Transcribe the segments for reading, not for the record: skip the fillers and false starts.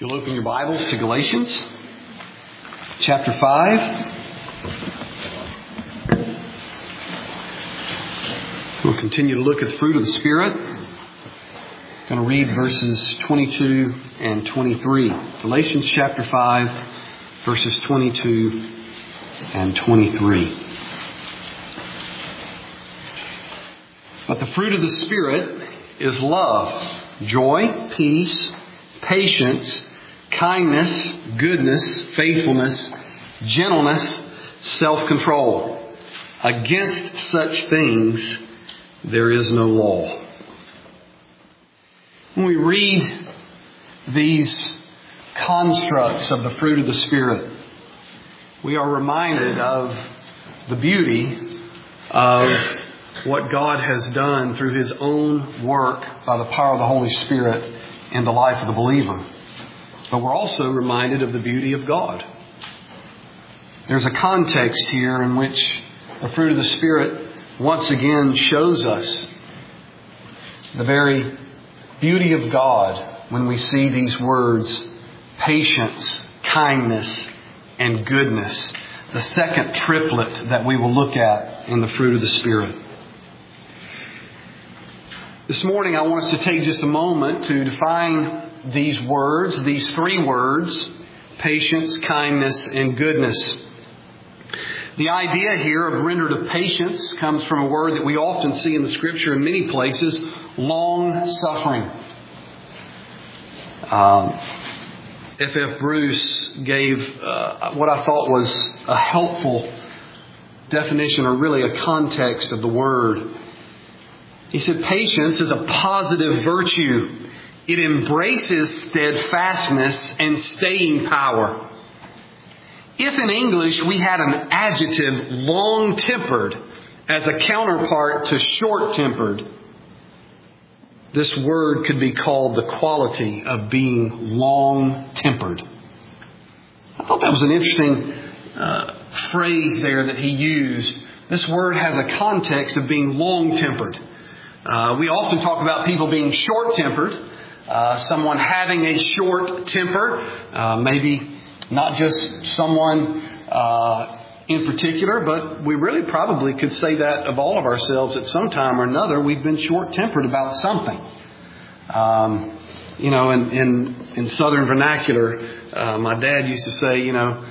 You'll open your Bibles to Galatians chapter 5. We'll continue to look at the fruit of the Spirit. I'm going to read verses 22 and 23. Galatians chapter 5, verses 22 and 23. But the fruit of the Spirit is love, joy, peace, patience, kindness, goodness, faithfulness, gentleness, self-control. Against such things there is no law. When we read these constructs of the fruit of the Spirit, we are reminded of the beauty of what God has done through His own work by the power of the Holy Spirit in the life of the believer. But we're also reminded of the beauty of God. There's a context here in which the fruit of the Spirit once again shows us the very beauty of God when we see these words, patience, kindness, and goodness. The second triplet that we will look at in the fruit of the Spirit. This morning I want us to take just a moment to define these words, these three words, patience, kindness, and goodness. The idea here of rendered of patience comes from a word that we often see in the Scripture in many places, long suffering. F.F. Bruce gave what I thought was a helpful definition, or really a context of the word. He said, patience is a positive virtue. It embraces steadfastness and staying power. If in English we had an adjective long-tempered as a counterpart to short-tempered, this word could be called the quality of being long-tempered. I thought that was an interesting phrase there that he used. This word has a context of being long-tempered. We often talk about people being short-tempered. Someone having a short temper. Maybe not just someone in particular, but we really probably could say that of all of ourselves at some time or another. We've been short-tempered about something. In Southern vernacular, my dad used to say,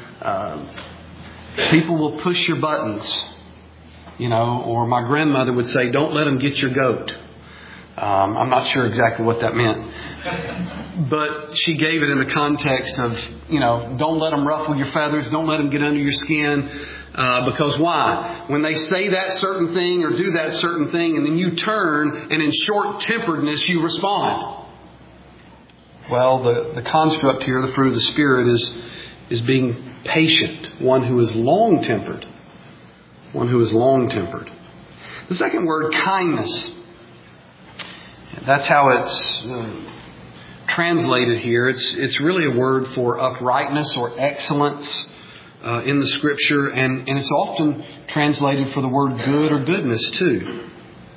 people will push your buttons. Or my grandmother would say, don't let them get your goat. I'm not sure exactly what that meant. But she gave it in the context of, don't let them ruffle your feathers. Don't let them get under your skin. Because why? When they say that certain thing or do that certain thing, and then you turn and in short-temperedness you respond. Well, the construct here, the fruit of the Spirit, is being patient. One who is long-tempered. One who is long-tempered. The second word, kindness. That's how it's translated here. It's really a word for uprightness or excellence in the Scripture. And it's often translated for the word good or goodness too.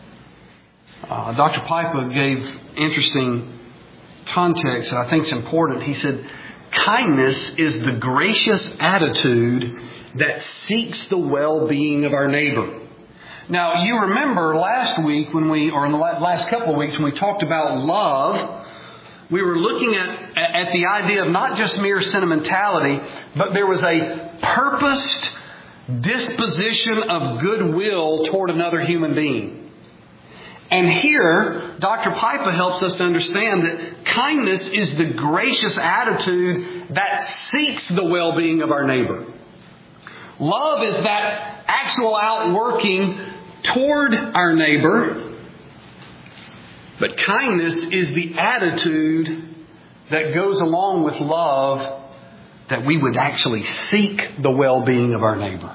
Dr. Pipa gave interesting context that I think is important. He said, kindness is the gracious attitude that seeks the well-being of our neighbor. Now, you remember last week in the last couple of weeks when we talked about love, we were looking at the idea of not just mere sentimentality, but there was a purposed disposition of goodwill toward another human being. And here, Dr. Pipa helps us to understand that kindness is the gracious attitude that seeks the well-being of our neighbor. Love is that actual outworking toward our neighbor. But kindness is the attitude that goes along with love, that we would actually seek the well-being of our neighbor.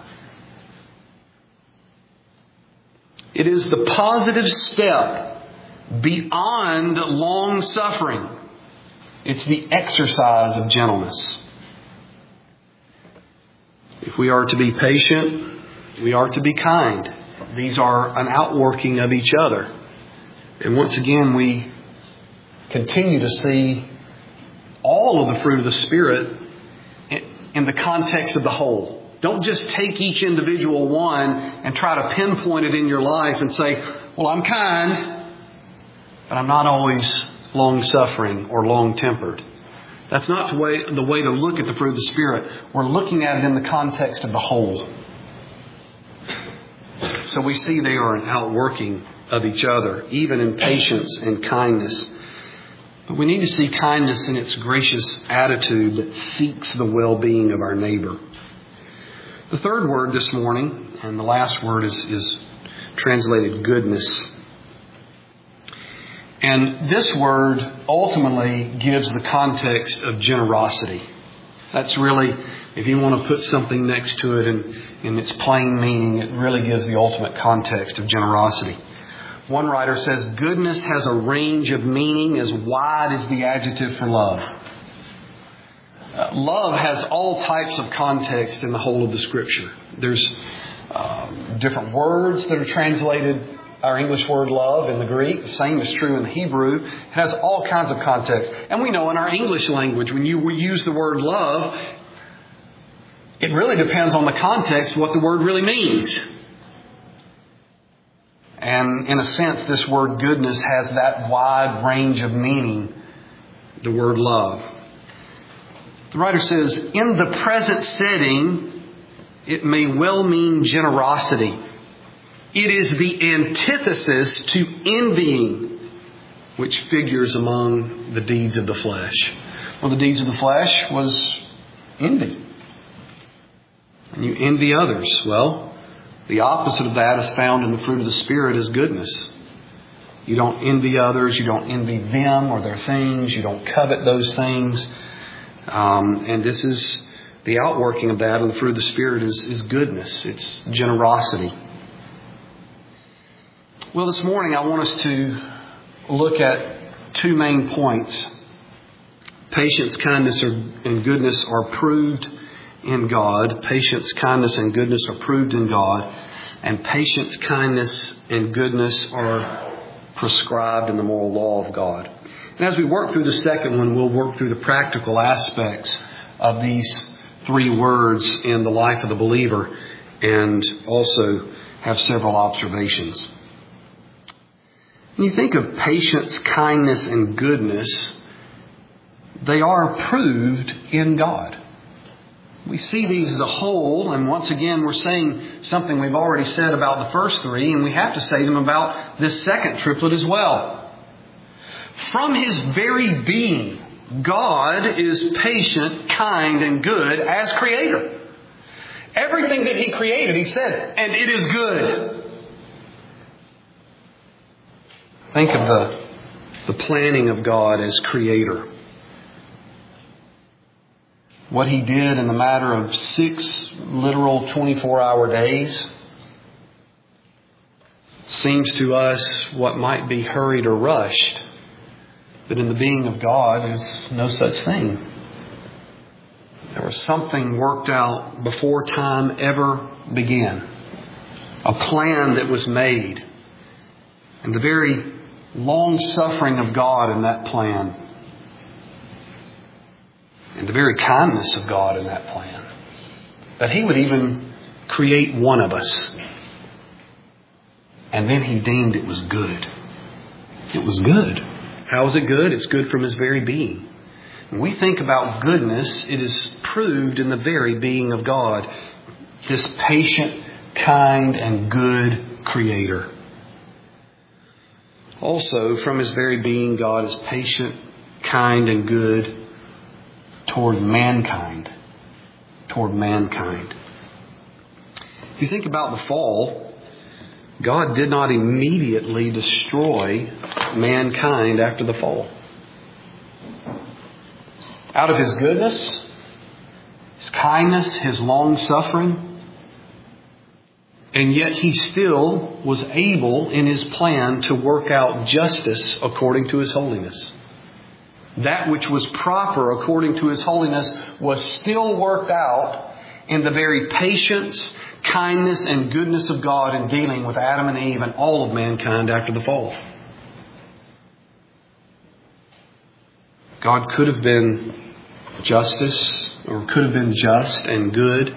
It is the positive step beyond long-suffering. It's the exercise of gentleness. If we are to be patient, we are to be kind. These are an outworking of each other. And once again, we continue to see all of the fruit of the Spirit in the context of the whole. Don't just take each individual one and try to pinpoint it in your life and say, well, I'm kind, but I'm not always long-suffering or long-tempered. That's not the way to look at the fruit of the Spirit. We're looking at it in the context of the whole. So we see they are an outworking of each other, even in patience and kindness. But we need to see kindness in its gracious attitude that seeks the well-being of our neighbor. The third word this morning, and the last word is translated goodness. And this word ultimately gives the context of generosity. That's really, if you want to put something next to it in its plain meaning, it really gives the ultimate context of generosity. One writer says, goodness has a range of meaning as wide as the adjective for love. Love has all types of context in the whole of the Scripture. There's different words that are translated our English word love in the Greek. The same is true in the Hebrew. It has all kinds of context. And we know in our English language, when you use the word love, it really depends on the context what the word really means. And in a sense, this word goodness has that wide range of meaning, the word love. The writer says, in the present setting, it may well mean generosity. It is the antithesis to envying, which figures among the deeds of the flesh. Well, the deeds of the flesh was envy. And you envy others. Well, the opposite of that is found in the fruit of the Spirit is goodness. You don't envy others. You don't envy them or their things. You don't covet those things. And this is the outworking of that in the fruit of the Spirit is goodness. It's generosity. Well, this morning I want us to look at two main points. Patience, kindness, and goodness are proved in God. Patience, kindness, and goodness are proved in God. And patience, kindness, and goodness are prescribed in the moral law of God. And as we work through the second one, we'll work through the practical aspects of these three words in the life of the believer and also have several observations. When you think of patience, kindness, and goodness, they are proved in God. We see these as a whole, and once again we're saying something we've already said about the first three, and we have to say them about this second triplet as well. From His very being, God is patient, kind, and good as Creator. Everything that He created, He said, and it is good. Think of the planning of God as Creator. What He did in the matter of 6 literal 24-hour days seems to us what might be hurried or rushed. But in the being of God, there's no such thing. There was something worked out before time ever began. A plan that was made. And the very long-suffering of God in that plan. And the very kindness of God in that plan. That He would even create one of us. And then He deemed it was good. It was good. How is it good? It's good from His very being. When we think about goodness, it is proved in the very being of God. This patient, kind, and good Creator. Also, from His very being, God is patient, kind, and good toward mankind. Toward mankind. If you think about the fall, God did not immediately destroy mankind after the fall. Out of His goodness, His kindness, His long-suffering, and yet He still was able in His plan to work out justice according to His holiness. That which was proper according to His holiness was still worked out in the very patience, kindness, and goodness of God in dealing with Adam and Eve and all of mankind after the fall. God could have been justice, or could have been just and good,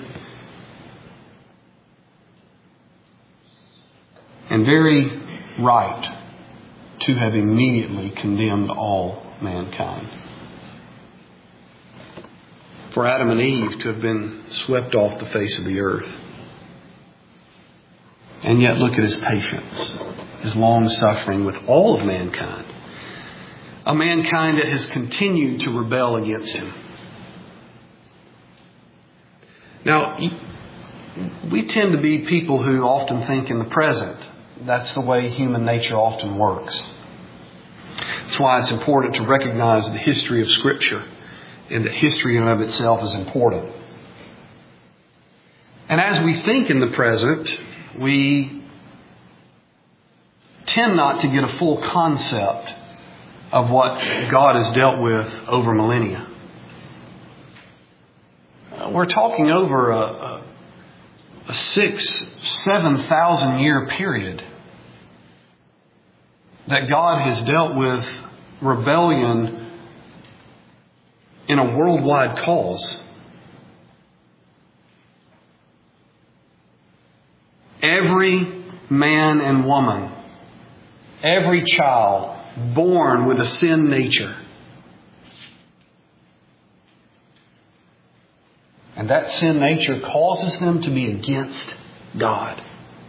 and very right to have immediately condemned all mankind. For Adam and Eve to have been swept off the face of the earth. And yet look at His patience, His long suffering with all of mankind. A mankind that has continued to rebel against Him. Now, we tend to be people who often think in the present. That's the way human nature often works. That's why it's important to recognize the history of Scripture, and that history in and of itself is important. And as we think in the present, we tend not to get a full concept of what God has dealt with over millennia. We're talking over a 6,000-7,000 year period that God has dealt with rebellion in a worldwide cause. Every man and woman, every child born with a sin nature. And that sin nature causes them to be against God.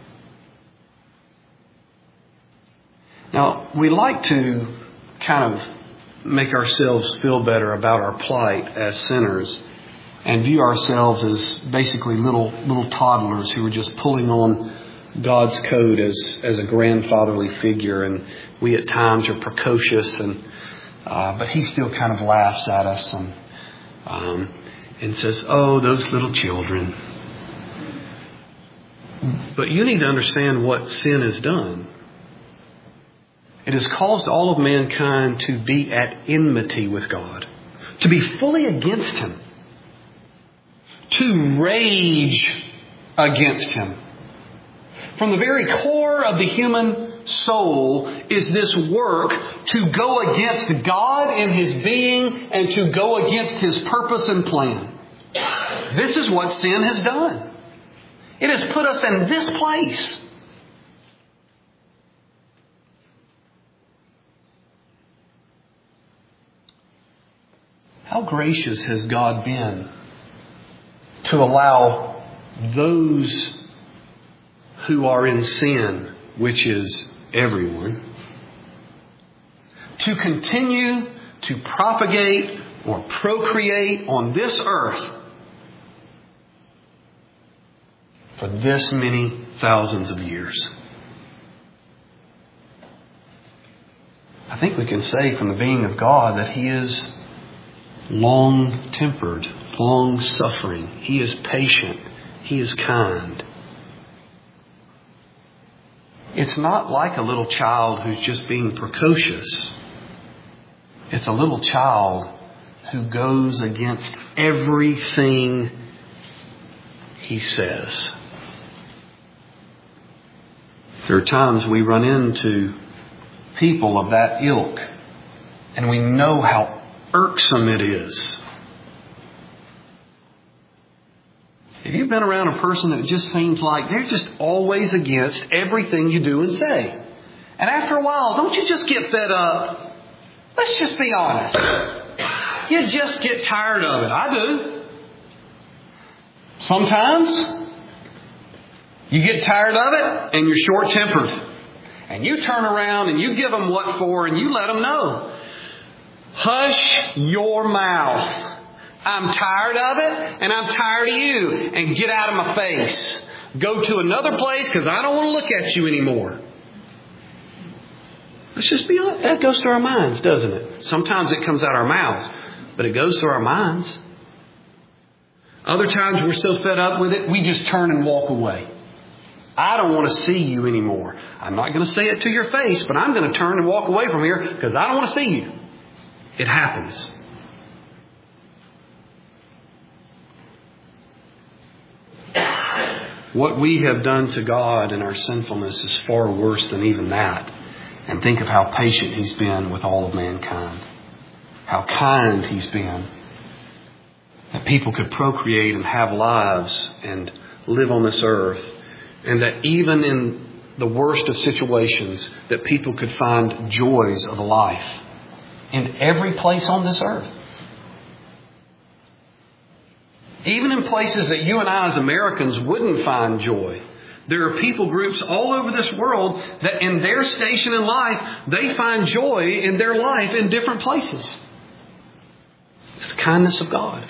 Now, we like to kind of make ourselves feel better about our plight as sinners and view ourselves as basically little toddlers who are just pulling on God's code as a grandfatherly figure, and we at times are precocious, but He still kind of laughs at us and says, "Oh, those little children." But you need to understand what sin has done. It has caused all of mankind to be at enmity with God, to be fully against Him, to rage against Him. From the very core of the human soul is this work to go against God in His being and to go against His purpose and plan. This is what sin has done. It has put us in this place. How gracious has God been to allow those who are in sin, which is everyone, to continue to propagate or procreate on this earth for this many thousands of years. I think we can say from the being of God that He is long-tempered, long-suffering. He is patient. He is kind. It's not like a little child who's just being precocious. It's a little child who goes against everything He says. There are times we run into people of that ilk, and we know how irksome it is. Have you been around a person that just seems like they're just always against everything you do and say? And after a while, don't you just get fed up? Let's just be honest. You just get tired of it. I do. Sometimes you get tired of it and you're short-tempered. And you turn around and you give them what for and you let them know. Hush your mouth. I'm tired of it and I'm tired of you. And get out of my face. Go to another place because I don't want to look at you anymore. Let's just be honest. That goes through our minds, doesn't it? Sometimes it comes out our mouths, but it goes through our minds. Other times we're so fed up with it, we just turn and walk away. I don't want to see you anymore. I'm not going to say it to your face, but I'm going to turn and walk away from here because I don't want to see you. It happens. What we have done to God in our sinfulness is far worse than even that. And think of how patient He's been with all of mankind. how kind He's been. That people could procreate and have lives and live on this earth. And that even in the worst of situations, that people could find joys of life in every place on this earth. Even in places that you and I as Americans wouldn't find joy. There are people groups all over this world that in their station in life, they find joy in their life in different places. It's the kindness of God.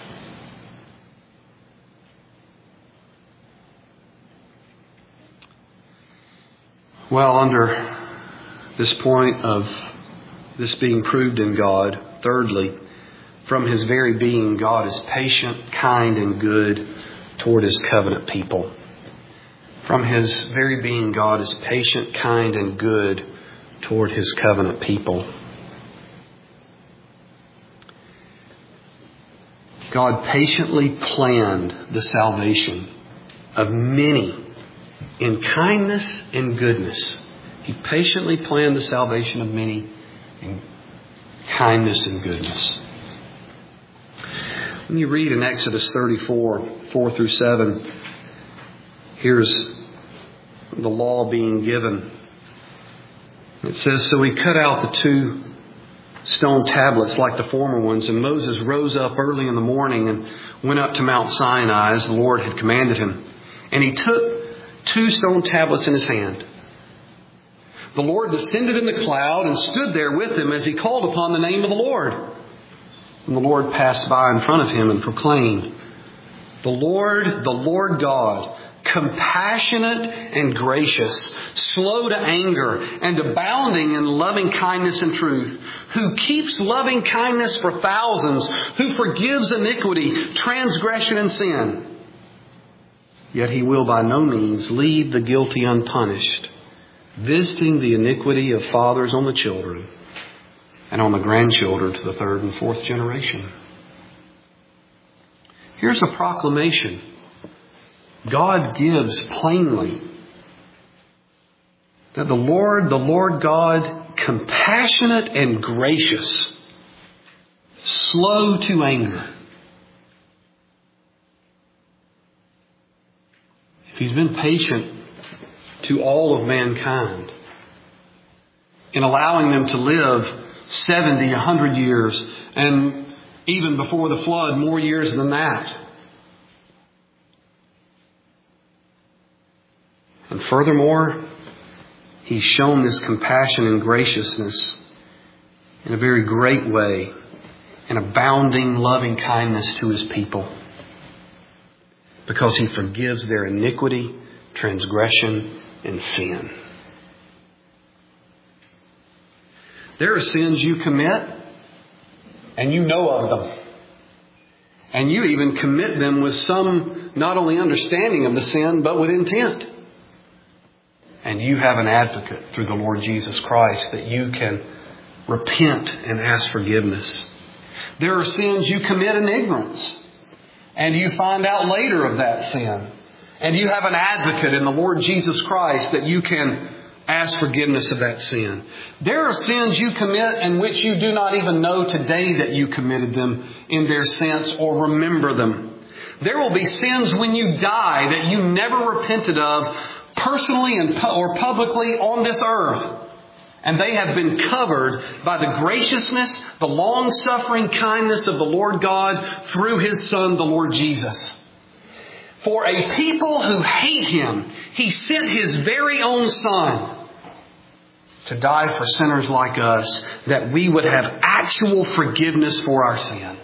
Well, under this point of this being proved in God, thirdly, from His very being, God is patient, kind, and good toward His covenant people. From His very being, God is patient, kind, and good toward His covenant people. God patiently planned the salvation of many in kindness and goodness. He patiently planned the salvation of many in kindness and goodness. When you read in Exodus 34, 4 through 7, here's the law being given. It says, "So he cut out the 2 stone tablets like the former ones, and Moses rose up early in the morning and went up to Mount Sinai as the Lord had commanded him. And he took 2 stone tablets in his hand. The Lord descended in the cloud and stood there with him as he called upon the name of the Lord. And the Lord passed by in front of him and proclaimed, 'The Lord God, compassionate and gracious, slow to anger, and abounding in loving kindness and truth, who keeps loving kindness for thousands, who forgives iniquity, transgression, and sin. Yet He will by no means leave the guilty unpunished, visiting the iniquity of fathers on the children and on the grandchildren to the 3rd and 4th generation.'" Here's a proclamation God gives plainly that the Lord God, compassionate and gracious, slow to anger. If He's been patient to all of mankind in allowing them to live 70, 100 years, and even before the flood, more years than that. And furthermore, He's shown this compassion and graciousness in a very great way, an abounding loving kindness to His people, because He forgives their iniquity, transgression, and sin. There are sins you commit, and you know of them. And you even commit them with some not only understanding of the sin, but with intent. And you have an advocate through the Lord Jesus Christ that you can repent and ask forgiveness. There are sins you commit in ignorance, and you find out later of that sin. And you have an advocate in the Lord Jesus Christ that you can ask forgiveness of that sin. There are sins you commit in which you do not even know today that you committed them in their sense or remember them. There will be sins when you die that you never repented of personally or publicly on this earth. And they have been covered by the graciousness, the long-suffering kindness of the Lord God through His Son, the Lord Jesus. For a people who hate Him, He sent His very own Son to die for sinners like us, that we would have actual forgiveness for our sin.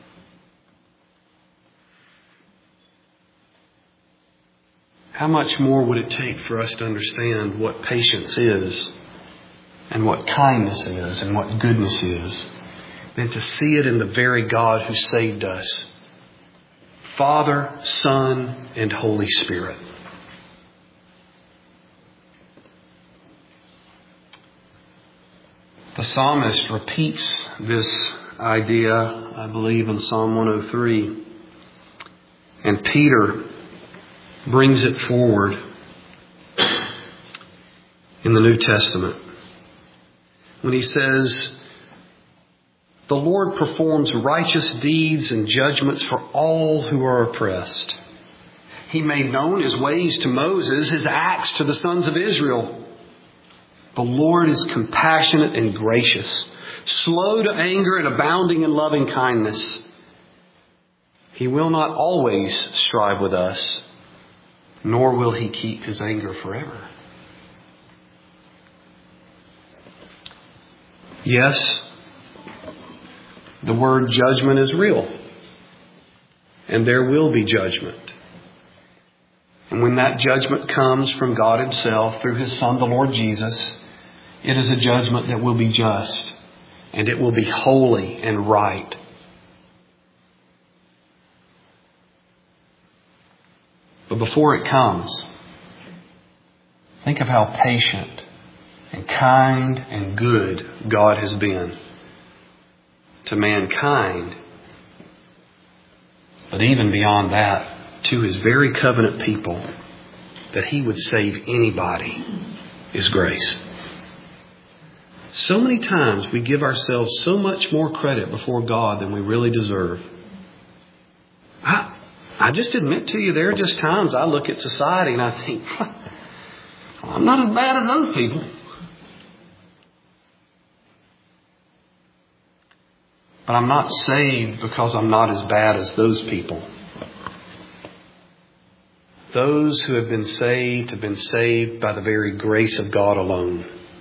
How much more would it take for us to understand what patience is, and what kindness is, and what goodness is, than to see it in the very God who saved us, Father, Son, and Holy Spirit. The psalmist repeats this idea, I believe, in Psalm 103. And Peter brings it forward in the New Testament when he says, The Lord performs righteous deeds and judgments for all who are oppressed. He made known His ways to Moses, His acts to the sons of Israel. The Lord is compassionate and gracious, slow to anger and abounding in loving kindness. He will not always strive with us, nor will He keep His anger forever. Yes, the word judgment is real, and there will be judgment. And when that judgment comes from God Himself through His Son, the Lord Jesus, it is a judgment that will be just, and it will be holy and right. But before it comes, think of how patient and kind and good God has been to mankind, but even beyond that, to His very covenant people, that He would save anybody is grace. So many times we give ourselves so much more credit before God than we really deserve. I just admit to you, there are just times I look at society and I think, I'm not as bad as those people. But I'm not saved because I'm not as bad as those people. Those who have been saved by the very grace of God alone.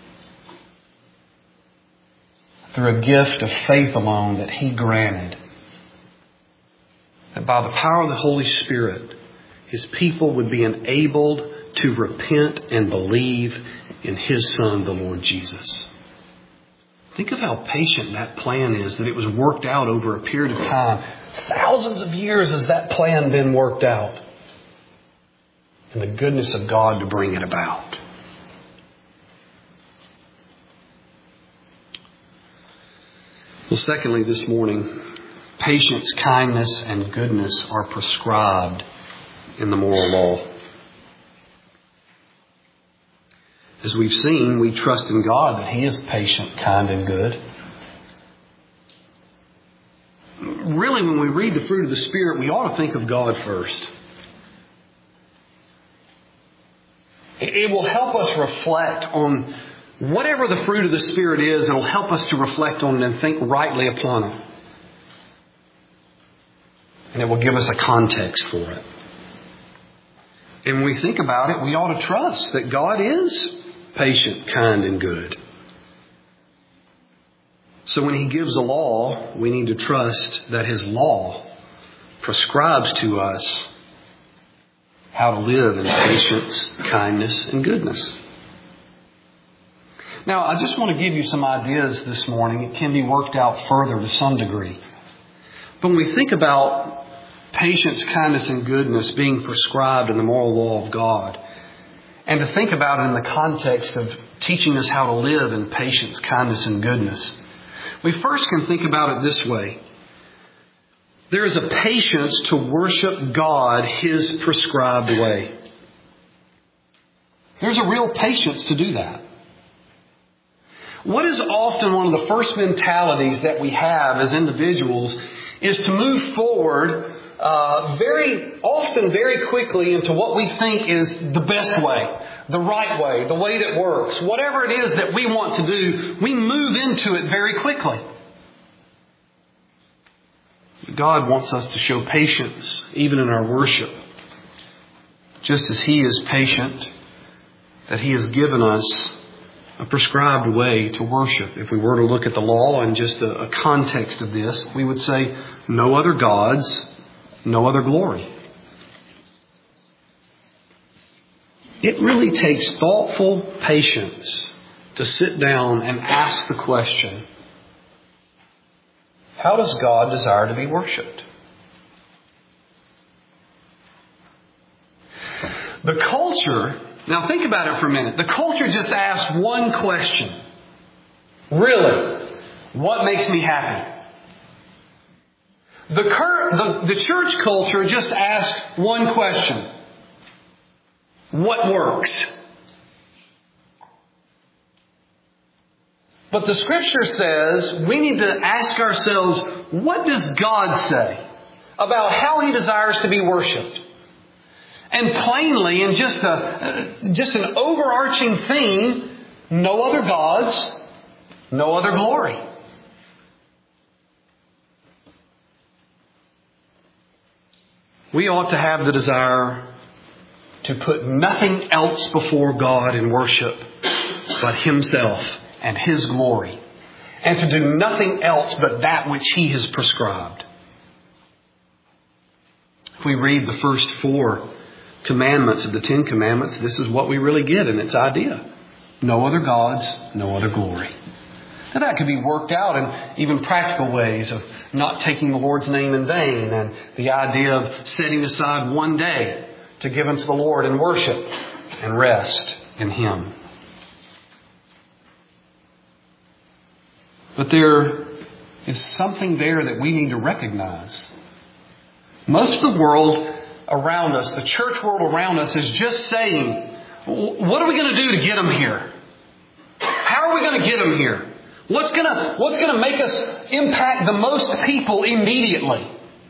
Through a gift of faith alone that He granted. That by the power of the Holy Spirit, His people would be enabled to repent and believe in His Son, the Lord Jesus. Think of how patient that plan is, that it was worked out over a period of time. Thousands of years has that plan been worked out. And the goodness of God to bring it about. Well, secondly, this morning, patience, kindness, and goodness are prescribed in the moral law. As we've seen, we trust in God that He is patient, kind, and good. Really, when we read the fruit of the Spirit, we ought to think of God first. It will help us reflect on whatever the fruit of the Spirit is. It will help us to reflect on it and think rightly upon it. And it will give us a context for it. And when we think about it, we ought to trust that God is patient, kind, and good. So when He gives a law, we need to trust that His law prescribes to us how to live in patience, kindness, and goodness. Now, I just want to give you some ideas this morning. It can be worked out further to some degree. But when we think about patience, kindness, and goodness being prescribed in the moral law of God, and to think about it in the context of teaching us how to live in patience, kindness, and goodness, we first can think about it this way. There is a patience to worship God His prescribed way. There's a real patience to do that. What is often one of the first mentalities that we have as individuals is to move forward very quickly into what we think is the best way, the right way, the way that works. Whatever it is that we want to do, we move into it very quickly. God wants us to show patience even in our worship. Just as He is patient, that He has given us a prescribed way to worship. If we were to look at the law and just a context of this, we would say, no other gods, no other glory. It really takes thoughtful patience to sit down and ask the question, how does God desire to be worshipped? The culture, now think about it for a minute. The culture just asked one question. Really, what makes me happy? The church culture just asked one question. What works? But the Scripture says we need to ask ourselves, what does God say about how He desires to be worshipped? And plainly, in just an overarching theme, no other gods, no other glory. We ought to have the desire to put nothing else before God in worship but Himself and His glory, and to do nothing else but that which He has prescribed. If we read the first 4 commandments of the 10 commandments, this is what we really get in its idea. No other gods, no other glory. Now that could be worked out in even practical ways of not taking the Lord's name in vain, and the idea of setting aside one day to give unto the Lord in worship and rest in Him. But there is something there that we need to recognize. Most of the world around us, the church world around us, is just saying, what are we going to do to get them here? How are we going to get them here? What's going to make us impact the most people immediately?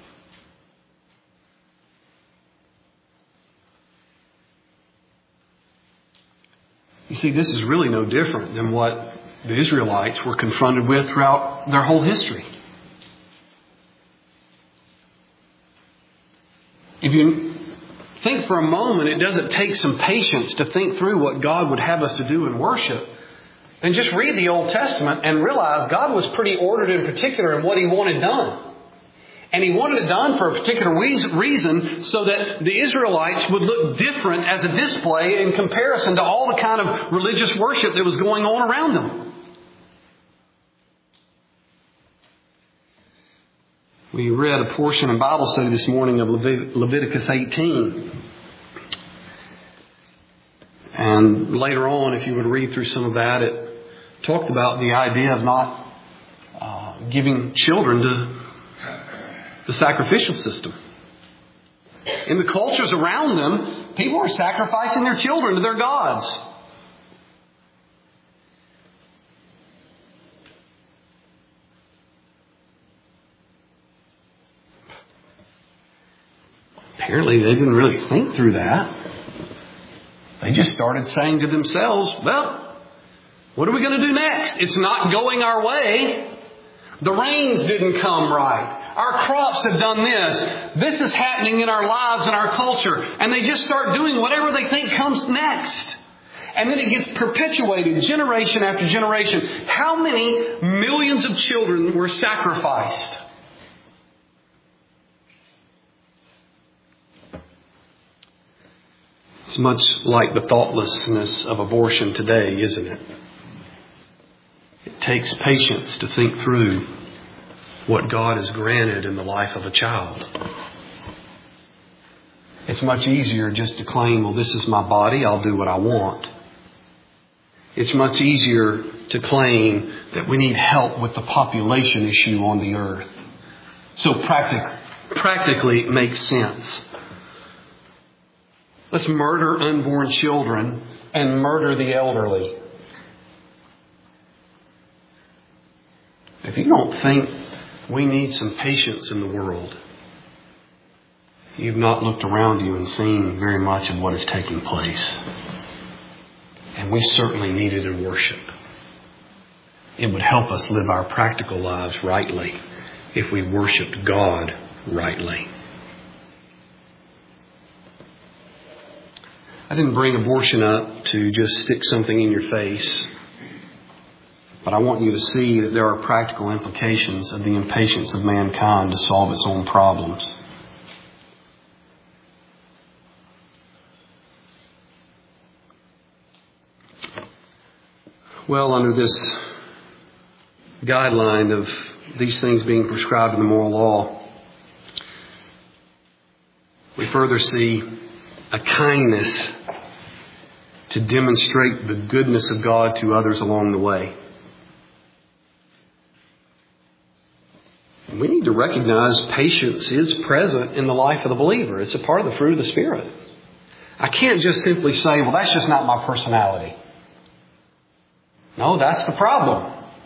You see, this is really no different than what the Israelites were confronted with throughout their whole history. If you think for a moment, it doesn't take some patience to think through what God would have us to do in worship. Then just read the Old Testament and realize God was pretty ordered in particular in what He wanted done. And He wanted it done for a particular reason, so that the Israelites would look different as a display in comparison to all the kind of religious worship that was going on around them. We read a portion in Bible study this morning of Leviticus 18. And later on, if you would read through some of that, it talked about the idea of not giving children to the sacrificial system. In the cultures around them, people are sacrificing their children to their gods. Apparently, they didn't really think through that. They just started saying to themselves, well, what are we going to do next? It's not going our way. The rains didn't come right. Our crops have done this. This is happening in our lives and our culture. And they just start doing whatever they think comes next. And then it gets perpetuated generation after generation. How many millions of children were sacrificed? It's much like the thoughtlessness of abortion today, isn't it? It takes patience to think through what God has granted in the life of a child. It's much easier just to claim, well, this is my body, I'll do what I want. It's much easier to claim that we need help with the population issue on the earth. So practically it makes sense. Let's murder unborn children and murder the elderly. If you don't think we need some patience in the world, you've not looked around you and seen very much of what is taking place. And we certainly need it in worship. It would help us live our practical lives rightly if we worshiped God rightly. I didn't bring abortion up to just stick something in your face. But I want you to see that there are practical implications of the impatience of mankind to solve its own problems. Well, under this guideline of these things being prescribed in the moral law, we further see a kindness to demonstrate the goodness of God to others along the way. We need to recognize patience is present in the life of the believer. It's a part of the fruit of the Spirit. I can't just simply say, well, that's just not my personality. No, that's the problem.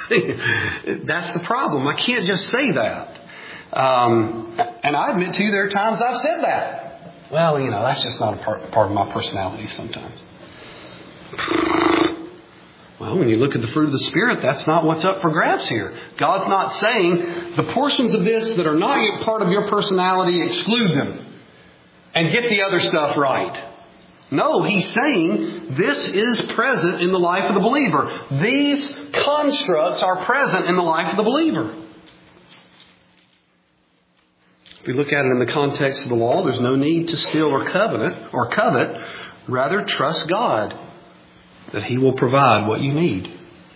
That's the problem. I can't just say that. And I admit to you, there are times I've said that. Well, that's just not a part of my personality sometimes. Well, when you look at the fruit of the Spirit, that's not what's up for grabs here. God's not saying the portions of this that are not yet part of your personality, exclude them and get the other stuff right. No, He's saying this is present in the life of the believer. These constructs are present in the life of the believer. If we look at it in the context of the law, there's no need to steal or covet. Rather, trust God that He will provide what you need.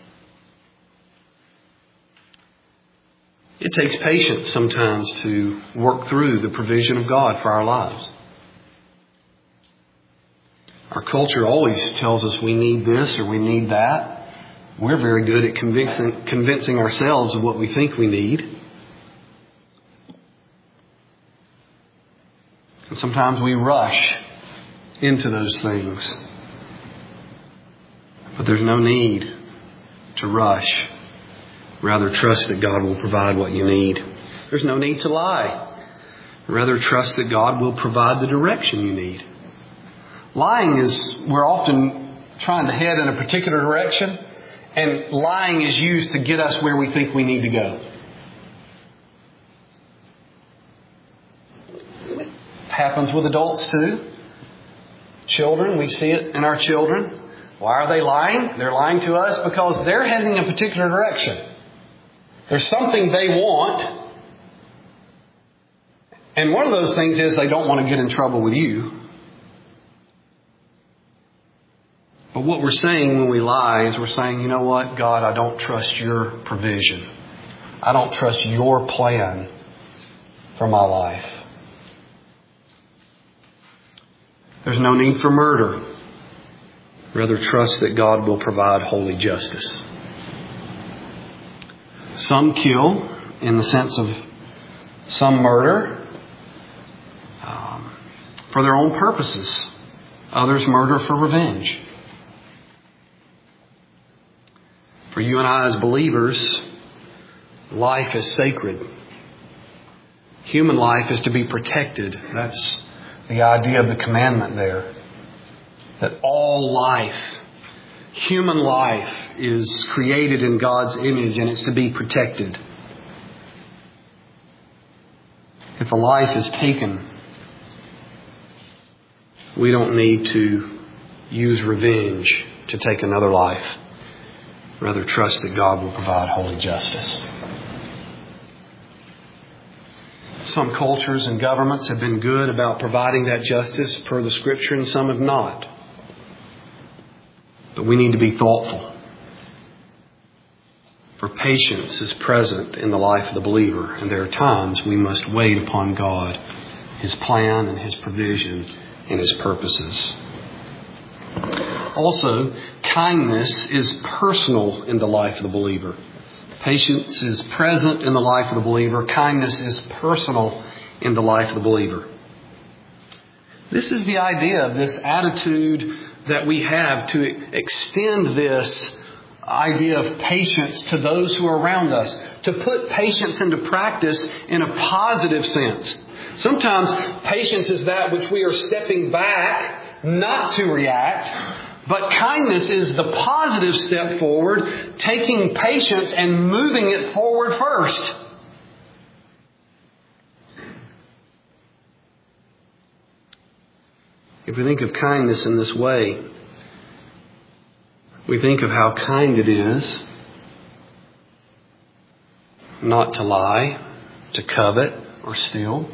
It takes patience sometimes to work through the provision of God for our lives. Our culture always tells us we need this or we need that. We're very good at convincing ourselves of what we think we need. And sometimes we rush into those things. But there's no need to rush. Rather, trust that God will provide what you need. There's no need to lie. Rather, trust that God will provide the direction you need. Lying is, we're often trying to head in a particular direction, and lying is used to get us where we think we need to go. It happens with adults too. Children, we see it in our children. Why are they lying? They're lying to us because they're heading in a particular direction. There's something they want. And one of those things is they don't want to get in trouble with you. But what we're saying when we lie is we're saying, you know what, God, I don't trust your provision. I don't trust your plan for my life. There's no need for murder. Rather, trust that God will provide holy justice. Some kill in the sense of some murder for their own purposes. Others murder for revenge. For you and I as believers, life is sacred. Human life is to be protected. That's the idea of the commandment there. That all life, human life, is created in God's image and it's to be protected. If a life is taken, we don't need to use revenge to take another life. Rather, trust that God will provide holy justice. Some cultures and governments have been good about providing that justice per the Scripture, and some have not. But we need to be thoughtful. For patience is present in the life of the believer, and there are times we must wait upon God, His plan and His provision and His purposes. Also, kindness is personal in the life of the believer. Patience is present in the life of the believer. Kindness is personal in the life of the believer. This is the idea of this attitude that we have to extend this idea of patience to those who are around us, to put patience into practice in a positive sense. Sometimes patience is that which we are stepping back not to react, but kindness is the positive step forward, taking patience and moving it forward first. If we think of kindness in this way, we think of how kind it is not to lie, to covet, or steal.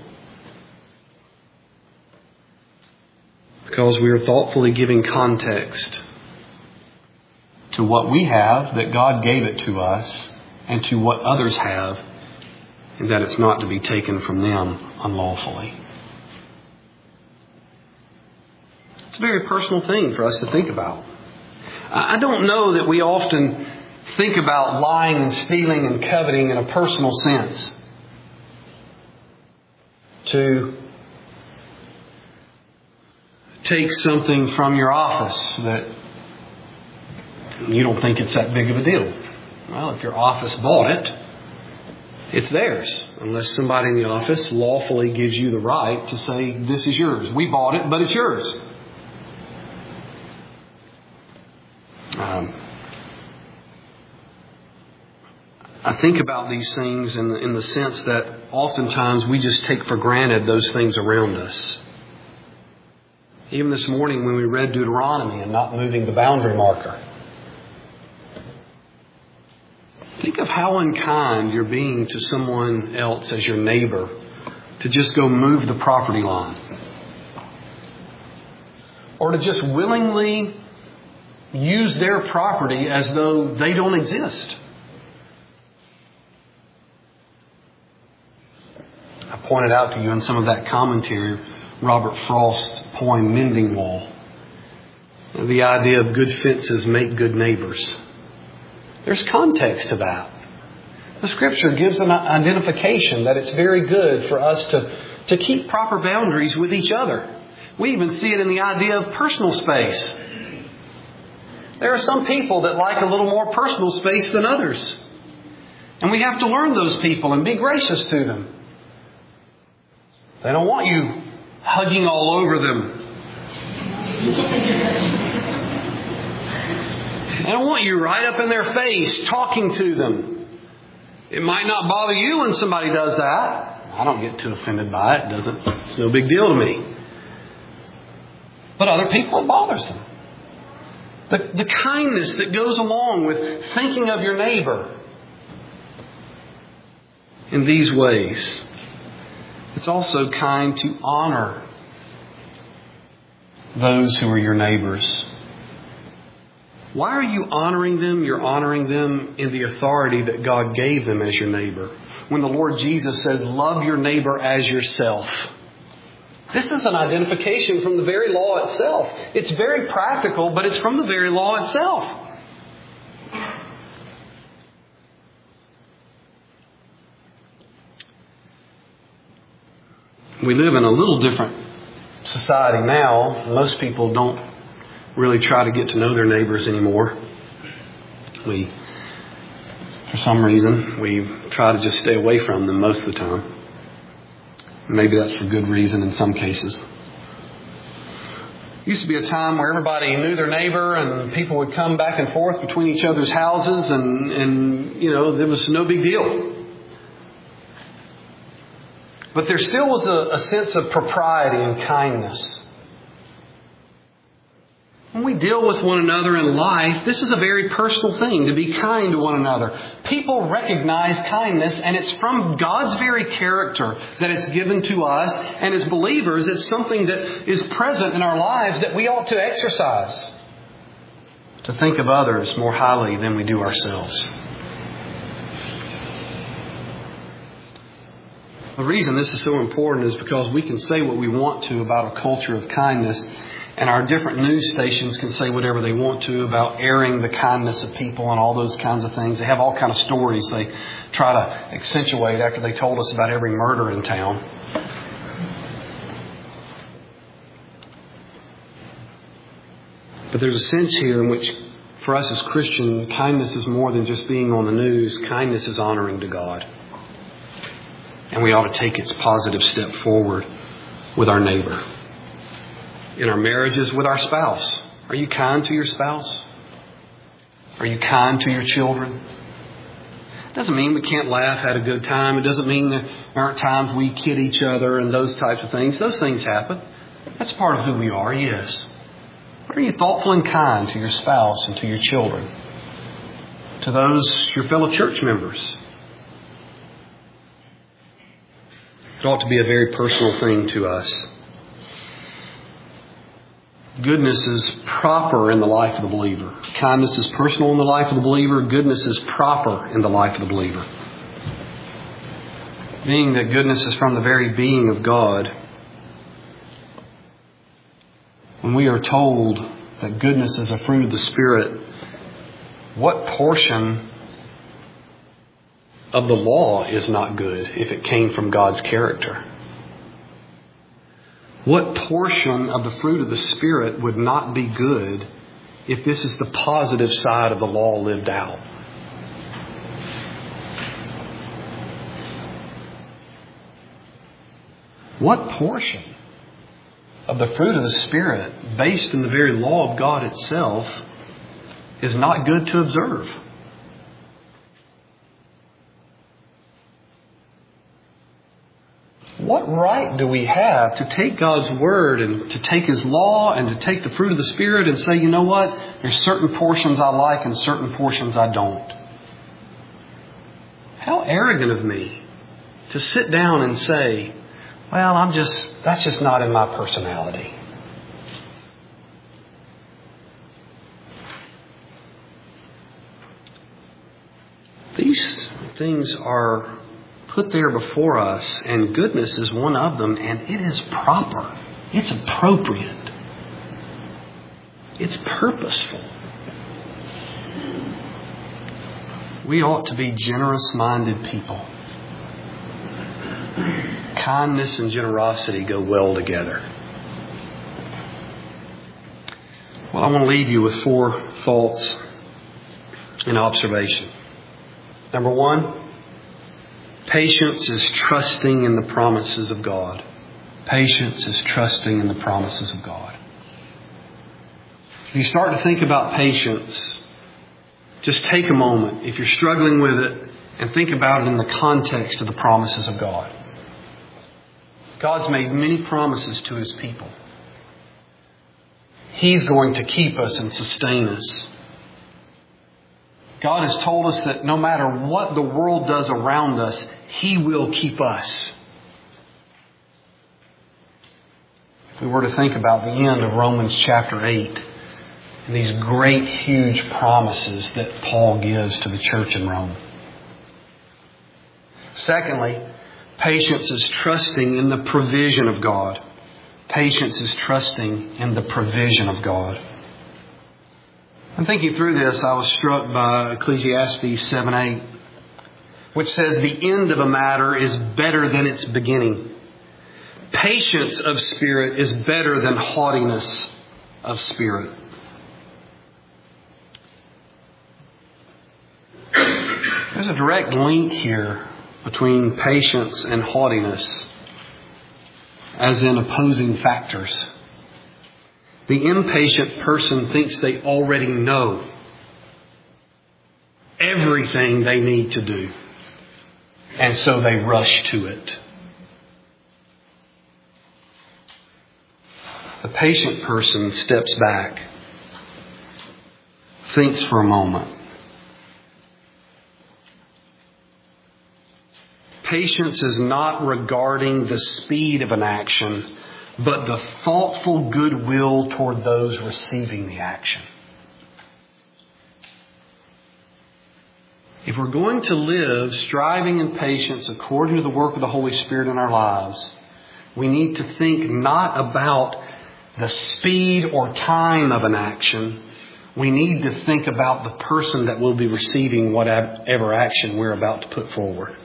Because we are thoughtfully giving context to what we have, that God gave it to us, and to what others have, and that it's not to be taken from them unlawfully. It's a very personal thing for us to think about. I don't know that we often think about lying and stealing and coveting in a personal sense. To take something from your office that you don't think it's that big of a deal. Well, if your office bought it, it's theirs, unless somebody in the office lawfully gives you the right to say, this is yours. We bought it, but it's yours. I think about these things in the sense that oftentimes we just take for granted those things around us. Even this morning when we read Deuteronomy and not moving the boundary marker. Think of how unkind you're being to someone else as your neighbor to just go move the property line. Or to just willingly use their property as though they don't exist. I pointed out to you in some of that commentary, Robert Frost's poem, Mending Wall. The idea of good fences make good neighbors. There's context to that. The Scripture gives an identification that it's very good for us to keep proper boundaries with each other. We even see it in the idea of personal space. There are some people that like a little more personal space than others. And we have to learn those people and be gracious to them. They don't want you hugging all over them. They don't want you right up in their face talking to them. It might not bother you when somebody does that. I don't get too offended by it. It's no big deal to me. But other people, it bothers them. The kindness that goes along with thinking of your neighbor in these ways. It's also kind to honor those who are your neighbors. Why are you honoring them? You're honoring them in the authority that God gave them as your neighbor. When the Lord Jesus says, love your neighbor as yourself. This is an identification from the very law itself. It's very practical, but it's from the very law itself. We live in a little different society now. Most people don't really try to get to know their neighbors anymore. For some reason, we try to just stay away from them most of the time. Maybe that's for good reason in some cases. Used to be a time where everybody knew their neighbor and people would come back and forth between each other's houses and there was no big deal. But there still was a sense of propriety and kindness. When we deal with one another in life, this is a very personal thing, to be kind to one another. People recognize kindness, and it's from God's very character that it's given to us. And as believers, it's something that is present in our lives that we ought to exercise. To think of others more highly than we do ourselves. The reason this is so important is because we can say what we want to about a culture of kindness. And our different news stations can say whatever they want to about airing the kindness of people and all those kinds of things. They have all kinds of stories they try to accentuate after they told us about every murder in town. But there's a sense here in which, for us as Christians, kindness is more than just being on the news. Kindness is honoring to God. And we ought to take its positive step forward with our neighbor. In our marriages with our spouse. Are you kind to your spouse? Are you kind to your children? It doesn't mean we can't laugh, had a good time. It doesn't mean there aren't times we kid each other and those types of things. Those things happen. That's part of who we are, yes. But are you thoughtful and kind to your spouse and to your children? To those, your fellow church members? It ought to be a very personal thing to us. Goodness is proper in the life of the believer. Kindness is personal in the life of the believer. Goodness is proper in the life of the believer. Being that goodness is from the very being of God, when we are told that goodness is a fruit of the Spirit, what portion of the law is not good if it came from God's character? What portion of the fruit of the Spirit would not be good if this is the positive side of the law lived out? What portion of the fruit of the Spirit, based in the very law of God itself, is not good to observe? What right do we have to take God's Word and to take His law and to take the fruit of the Spirit and say, you know what, there's certain portions I like and certain portions I don't? How arrogant of me to sit down and say, well, that's just not in my personality. These things are put there before us, and goodness is one of them, and it is proper. It's appropriate. It's purposeful. We ought to be generous-minded people. Kindness and generosity go well together. Well, I want to leave you with 4 thoughts and observation. Number 1, patience is trusting in the promises of God. Patience is trusting in the promises of God. If you start to think about patience, just take a moment, if you're struggling with it, and think about it in the context of the promises of God. God's made many promises to His people. He's going to keep us and sustain us. God has told us that no matter what the world does around us, He will keep us. If we were to think about the end of Romans chapter 8 and these great, huge promises that Paul gives to the church in Rome. Secondly, patience is trusting in the provision of God. Patience is trusting in the provision of God. I'm thinking through this, I was struck by Ecclesiastes 7:8, which says the end of a matter is better than its beginning. Patience of spirit is better than haughtiness of spirit. There's a direct link here between patience and haughtiness, as in opposing factors. The impatient person thinks they already know everything they need to do, and so they rush to it. The patient person steps back, thinks for a moment. Patience is not regarding the speed of an action, but the thoughtful goodwill toward those receiving the action. If we're going to live striving in patience according to the work of the Holy Spirit in our lives, we need to think not about the speed or time of an action. We need to think about the person that will be receiving whatever action we're about to put forward.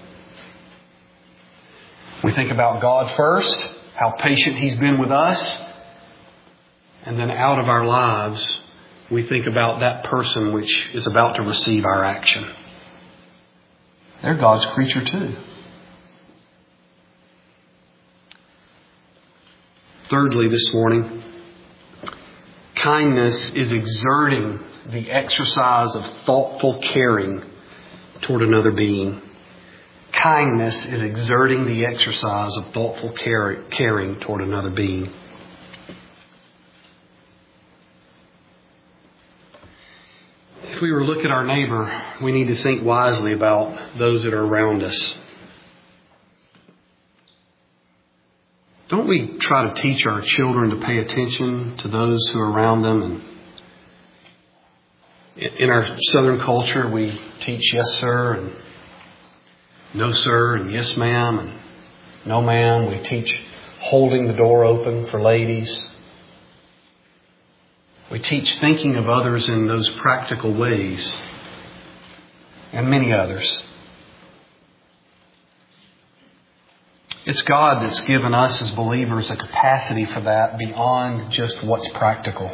We think about God first, how patient He's been with us, and then out of our lives, we think about that person which is about to receive our action. They're God's creature too. Thirdly, this morning, kindness is exerting the exercise of thoughtful caring toward another being. Kindness is exerting the exercise of thoughtful caring toward another being. If we were to look at our neighbor, we need to think wisely about those that are around us. Don't we try to teach our children to pay attention to those who are around them? And in our Southern culture, we teach yes, sir, and no, sir, and yes, ma'am, and no, ma'am. We teach holding the door open for ladies. We teach thinking of others in those practical ways, and many others. It's God that's given us as believers a capacity for that beyond just what's practical.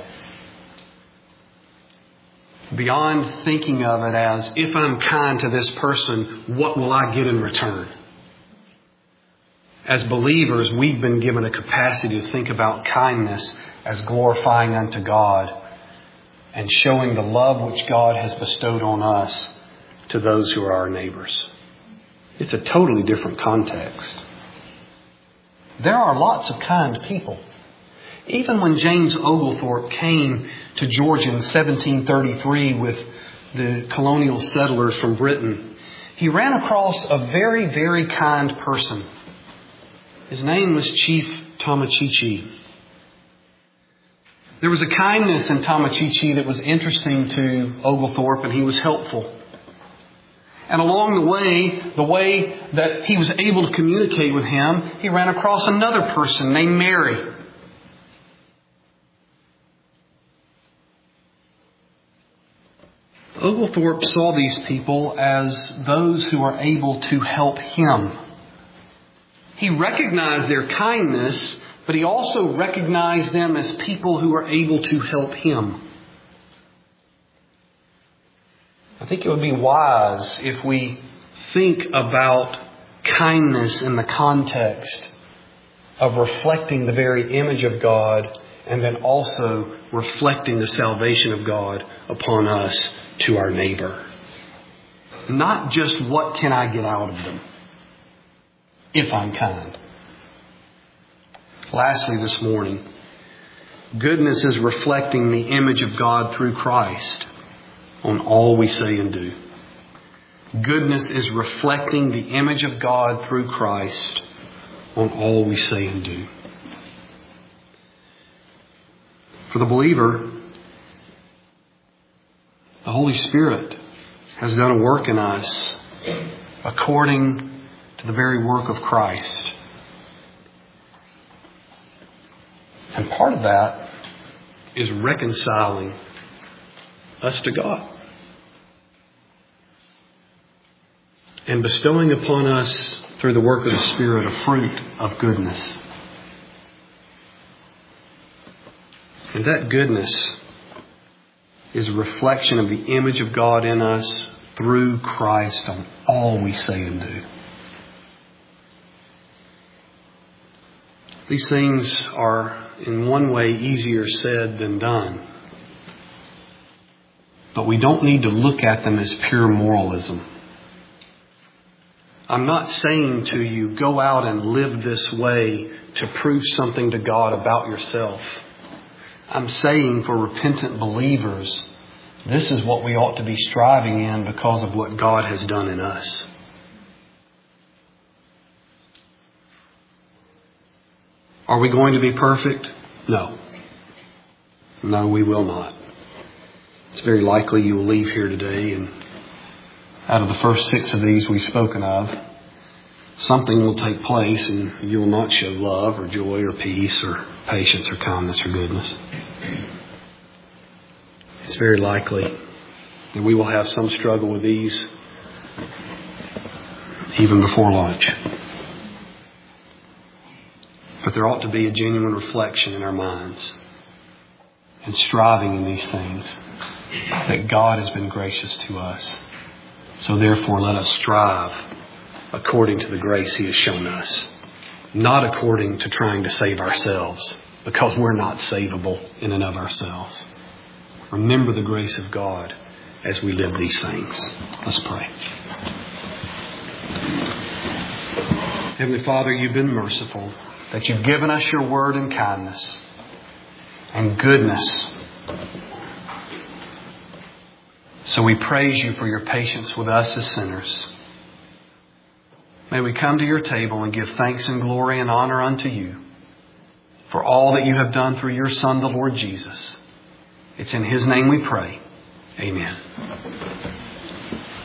Beyond thinking of it as, if I'm kind to this person, what will I get in return? As believers, we've been given a capacity to think about kindness as glorifying unto God and showing the love which God has bestowed on us to those who are our neighbors. It's a totally different context. There are lots of kind people. Even when James Oglethorpe came to Georgia in 1733 with the colonial settlers from Britain, he ran across a very, very kind person. His name was Chief Tomochichi. There was a kindness in Tomochichi that was interesting to Oglethorpe, and he was helpful. And along the way that he was able to communicate with him, he ran across another person named Mary. Oglethorpe saw these people as those who are able to help him. He recognized their kindness, but he also recognized them as people who are able to help him. I think it would be wise if we think about kindness in the context of reflecting the very image of God and then also reflecting the salvation of God upon us to our neighbor. Not just what can I get out of them if I'm kind. Lastly this morning, goodness is reflecting the image of God through Christ on all we say and do. Goodness is reflecting the image of God through Christ on all we say and do. For the believer, the Holy Spirit has done a work in us according to the very work of Christ. And part of that is reconciling us to God and bestowing upon us through the work of the Spirit a fruit of goodness. And that goodness is a reflection of the image of God in us through Christ on all we say and do. These things are in one way easier said than done. But we don't need to look at them as pure moralism. I'm not saying to you, go out and live this way to prove something to God about yourself. I'm saying for repentant believers, this is what we ought to be striving in because of what God has done in us. Are we going to be perfect? No. No, we will not. It's very likely you will leave here today and out of the first 6 of these we've spoken of, something will take place and you will not show love or joy or peace or patience or kindness or goodness. It's very likely that we will have some struggle with these even before lunch. But there ought to be a genuine reflection in our minds and striving in these things that God has been gracious to us. So therefore, let us strive according to the grace He has shown us, not according to trying to save ourselves, because we're not savable in and of ourselves. Remember the grace of God as we live these things. Let's pray. Heavenly Father, you've been merciful, that you've given us your word and kindness and goodness. So we praise you for your patience with us as sinners. May we come to your table and give thanks and glory and honor unto you for all that you have done through your Son, the Lord Jesus. It's in His name we pray. Amen.